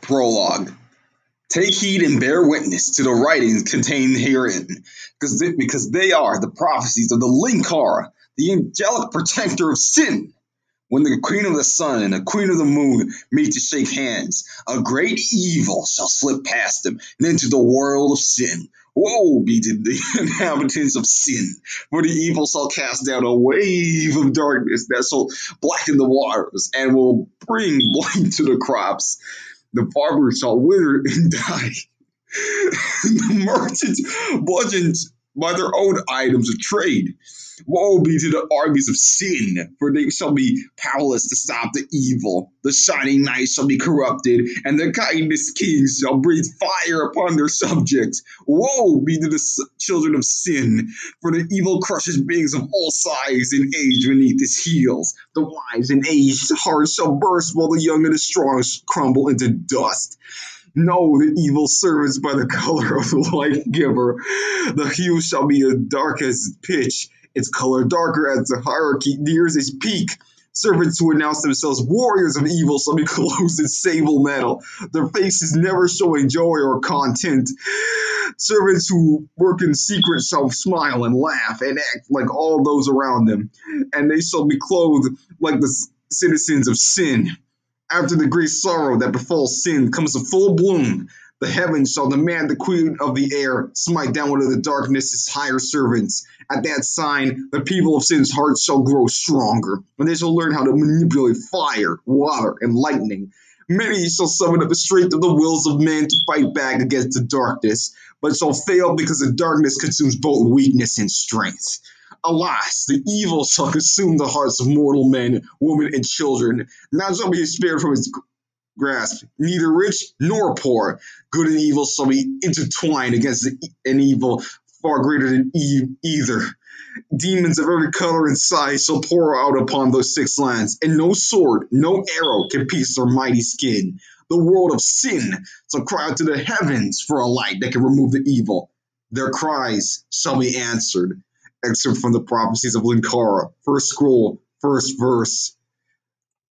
Prologue. Take heed and bear witness to the writings contained herein, because they are the prophecies of the Linkara, the angelic protector of sin. When the Queen of the Sun and the Queen of the Moon meet to shake hands, a great evil shall slip past them and into the world of sin. Woe be to the inhabitants of sin, for the evil shall cast down a wave of darkness that shall blacken the waters and will bring blight to the crops. The farmer shall wither and die. The merchants bludgeoned by their own items of trade. Woe be to the armies of sin, for they shall be powerless to stop the evil. The shining night shall be corrupted, and the kindness kings shall breathe fire upon their subjects. Woe be to the children of sin, for the evil crushes beings of all size and age beneath its heels. The wise and aged hearts shall burst, while the young and the strong crumble into dust. Know the evil servants by the color of the life giver. The hue shall be as dark as pitch, its color darker as the hierarchy nears its peak. Servants who announce themselves warriors of evil shall be clothed in sable metal, their faces never showing joy or content. Servants who work in secret shall smile and laugh and act like all those around them, and they shall be clothed like the citizens of sin. After the great sorrow that befalls sin comes to full bloom, the heavens shall demand the queen of the air smite down one of the darkness' higher servants. At that sign, the people of sin's hearts shall grow stronger, and they shall learn how to manipulate fire, water, and lightning. Many shall summon up the strength of the wills of men to fight back against the darkness, but shall fail because the darkness consumes both weakness and strength. Alas, the evil shall consume the hearts of mortal men, women, and children. None shall be spared from its grasp, neither rich nor poor. Good and evil shall be intertwined against an evil far greater than either. Demons of every color and size shall pour out upon those six lands, and no sword, no arrow can pierce their mighty skin. The world of sin shall cry out to the heavens for a light that can remove the evil. Their cries shall be answered. Excerpt from the Prophecies of Linkara, first scroll, first verse.